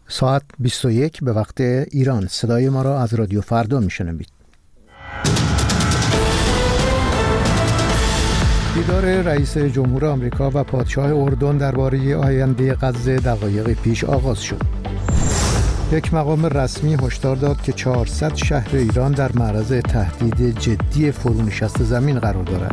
ساعت 21 به وقت ایران. صدای ما را از رادیو فردا میشنوید. دیدار رئیس جمهور آمریکا و پادشاه اردن درباره آینده غزه دقایق پیش آغاز شد. یک مقام رسمی هشدار داد که 400 شهر ایران در معرض تهدید جدی فرونشست زمین قرار دارد.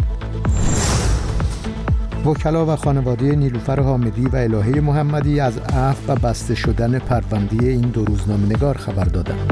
وکلا و خانواده نیلوفر حامدی و الهه محمدی از عفو و بسته شدن پرونده این دو روزنامه‌نگار خبر دادند.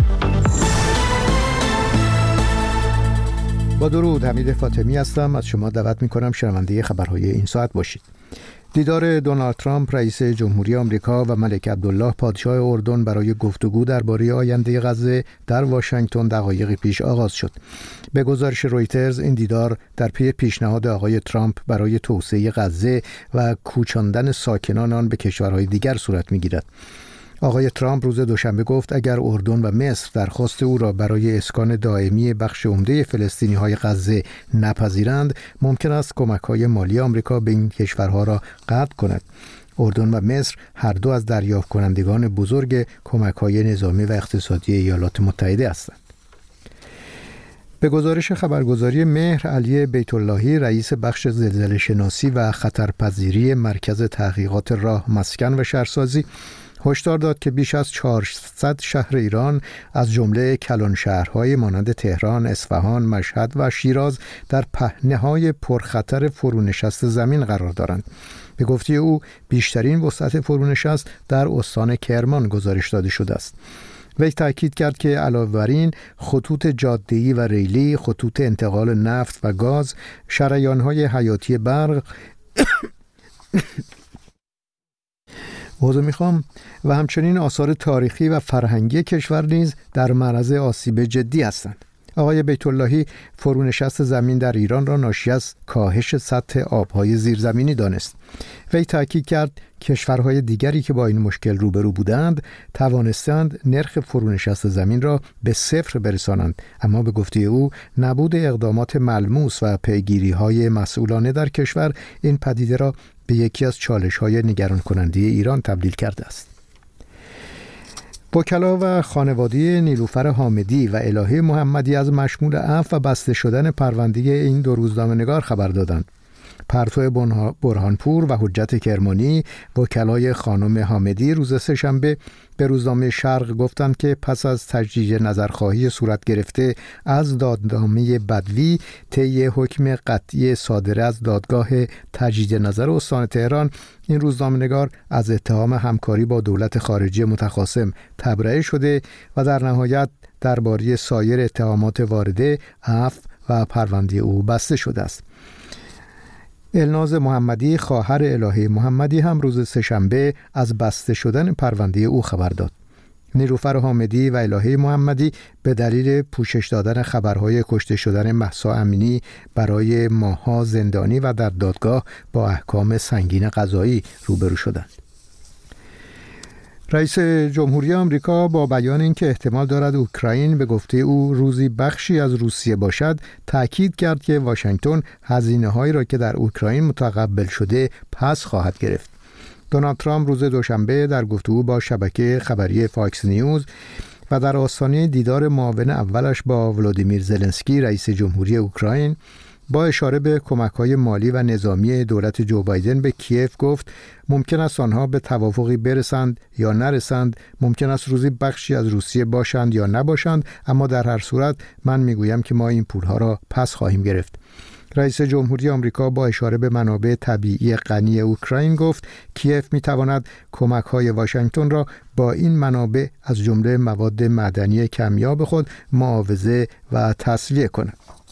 با درود، حمید فاطمی هستم. از شما دعوت می‌کنم شنونده خبرهای این ساعت باشید. دیدار دونالد ترامپ رئیس جمهوری آمریکا و ملک عبدالله پادشاه اردن برای گفتگو درباره آینده غزه در واشنگتن دقایقی پیش آغاز شد. به گزارش رویترز این دیدار در پی پیشنهاد آقای ترامپ برای توسعه غزه و کوچاندن ساکنان آن به کشورهای دیگر صورت می‌گیرد. آقای ترامپ روز دوشنبه گفت اگر اردن و مصر درخواست او را برای اسکان دائمی بخش عمده فلسطینی‌های غزه نپذیرند، ممکن است کمک‌های مالی آمریکا به این کشورها را قطع کند. اردن و مصر هر دو از دریافت کنندگان بزرگ کمک‌های نظامی و اقتصادی ایالات متحده هستند. به گزارش خبرگزاری مهر، علی بیت اللهی رئیس بخش زلزله شناسی و خطرپذیری مرکز تحقیقات راه، مسکن و شهرسازی هشدار داد که بیش از 400 شهر ایران از جمله کلان شهرهای مانند تهران، اصفهان، مشهد و شیراز در پهنه‌های پرخطر فرونشست زمین قرار دارند. به گفته او بیشترین وسعت فرونشست در استان کرمان گزارش داده شده است. وی تاکید کرد که علاوه بر این خطوط جاده‌ای و ریلی، خطوط انتقال نفت و گاز، شریان‌های حیاتی برق و همچنین آثار تاریخی و فرهنگی کشور نیز در معرض آسیب جدی هستند. آقای بیت اللهی فرونشست زمین در ایران را ناشی از کاهش سطح آبهای زیرزمینی دانست. وی تاکید کرد کشورهای دیگری که با این مشکل روبرو بودند توانستند نرخ فرونشست زمین را به صفر برسانند، اما به گفته او نبود اقدامات ملموس و پیگیری‌های مسئولانه در کشور این پدیده را به یکی از چالش‌های نگران کننده ایران تبدیل کرده است. وکلا و خانواده نیلوفر حامدی و الهه محمدی از مشمول عفو و بسته شدن پرونده این دو روزنامه‌نگار خبر دادند. پرتو برهانپور و حجت کرمانی، وکلای خانم حامدی، روز سه‌شنبه به روزنامه شرق گفتند که پس از تجدید نظرخواهی صورت گرفته از دادنامه بدوی طی حکم قطعی صادره از دادگاه تجدید نظر استان تهران، این روزنامه‌نگار از اتهام همکاری با دولت خارجی متخاصم تبرئه شده و در نهایت درباره سایر اتهامات وارده عفو و پرونده او بسته شده است. الناز محمدی، خواهر الهه محمدی، هم روز سه‌شنبه از بسته شدن پرونده او خبر داد. نیلوفر حامدی و الهه محمدی به دلیل پوشش دادن خبرهای کشته شدن مهسا امینی برای ماه‌ها زندانی و در دادگاه با احکام سنگین قضایی روبرو شدند. رئیس جمهوری آمریکا با بیان اینکه احتمال دارد اوکراین به گفته او روزی بخشی از روسیه باشد، تأکید کرد که واشنگتن هزینه‌هایی را که در اوکراین متقبل شده پس خواهد گرفت. دونالد ترامپ روز دوشنبه در گفتگو با شبکه خبری فاکس نیوز و در آستانه دیدار معاون اولش با ولادیمیر زلنسکی رئیس جمهوری اوکراین با اشاره به کمک‌های مالی و نظامی دولت جو بایدن به کیف گفت ممکن است آنها به توافقی برسند یا نرسند، ممکن است روزی بخشی از روسیه باشند یا نباشند، اما در هر صورت من میگویم که ما این پولها را پس خواهیم گرفت. رئیس جمهوری آمریکا با اشاره به منابع طبیعی غنی اوکراین گفت کیف میتواند کمک‌های واشنگتن را با این منابع از جمله مواد معدنی کمیاب خود معاوضه و تسویه کند.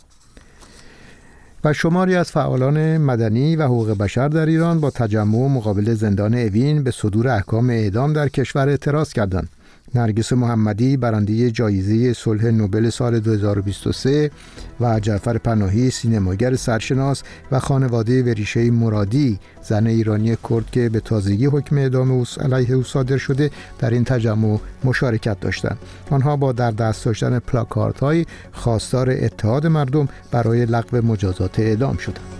و شماری از فعالان مدنی و حقوق بشر در ایران با تجمع مقابل زندان اوین به صدور احکام اعدام در کشور اعتراض کردند. نرگس محمدی برنده جایزه صلح نوبل سال 2023 و جعفر پناهی سینماگر سرشناس و خانواده وریشه مرادی زن ایرانی کرد که به تازگی حکم اعدام علیه او صادر شده در این تجمع مشارکت داشتند. آنها با در دست داشتن پلاکاردهای خواستار اتحاد مردم برای لغو مجازات اعدام شدند.